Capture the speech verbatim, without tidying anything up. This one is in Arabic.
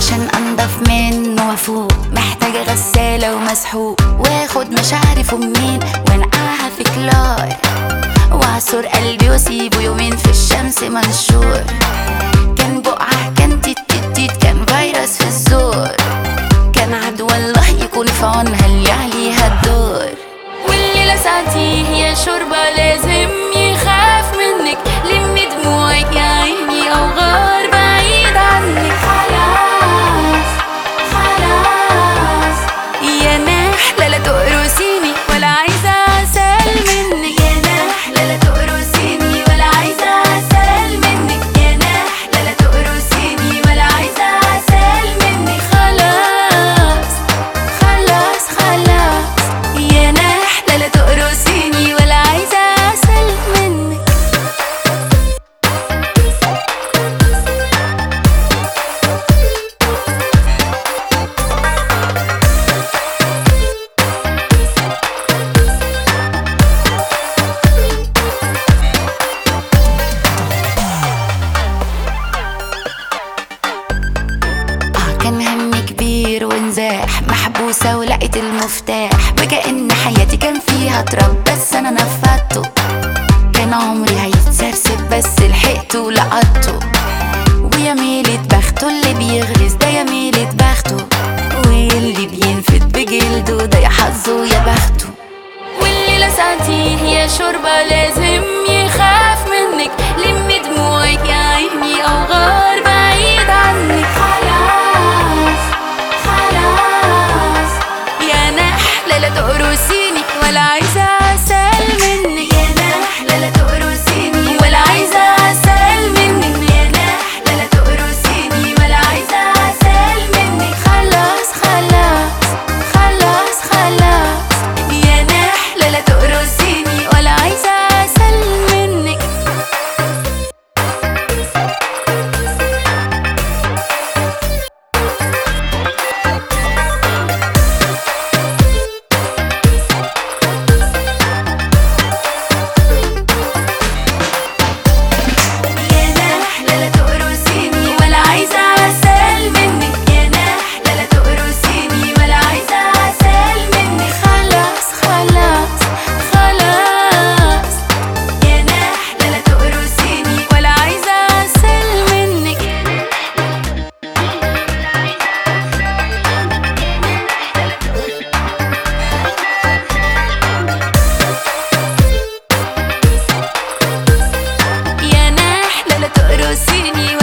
عشان انضف منه وافوق محتاجة غسالة ومسحوق، واخد مشاعري فمين وانقعها في كلار، واعصر قلبي واسيبه يومين في الشمس منشور. كان بقعة، كان تيت تيت تيت، كان فيروس في الزور، كان عدوى الله يكون في عونها اللي عليها الدور. واللي لسعتيه هي شوربة لازم يخاف منك، لمي دموعك يا عيني او غار بعيد عنك. خلاص خلاص يا نحلة لا تقرصيني ولا عايزة عسل منك، يا نحلة لا تقرصيني ولا عايزة عسل منك، يا نحلة لا تقرصيني ولا عايزة عسل منك. خلاص خلاص خلاص يا نحلة لا تقرصيني ولا عايزة عسل منك. كان هم كبير ونزاح، محبوسة ولقيت المفتاح، وكأن حياتي كان فيها تراب بس أنا نفذته. كان عمري هيتسرسب بس لحقته ولقطته، ويا ميلة بخته اللي بيغرز ده يا ميلة بخته، واللي بينفد بجلده ده يا حظه يا بخته. واللي لسعتيه هي شوربة لازم يخاف منك، لمي دموعك يا عيني أو غار بعيد عنك. خلاص خلاص يا نحلة لا تقرصيني ولا عايزة عسل منك، يا نحلة لا تقرصيني ولا عايزة عسل منك، يا نحلة لا تقرصيني ولا عايزة عسل منك. خلاص خلاص خلاص خلاص يا نحلة لا تقرصيني ولا عايزة عسل منك. تقرصيني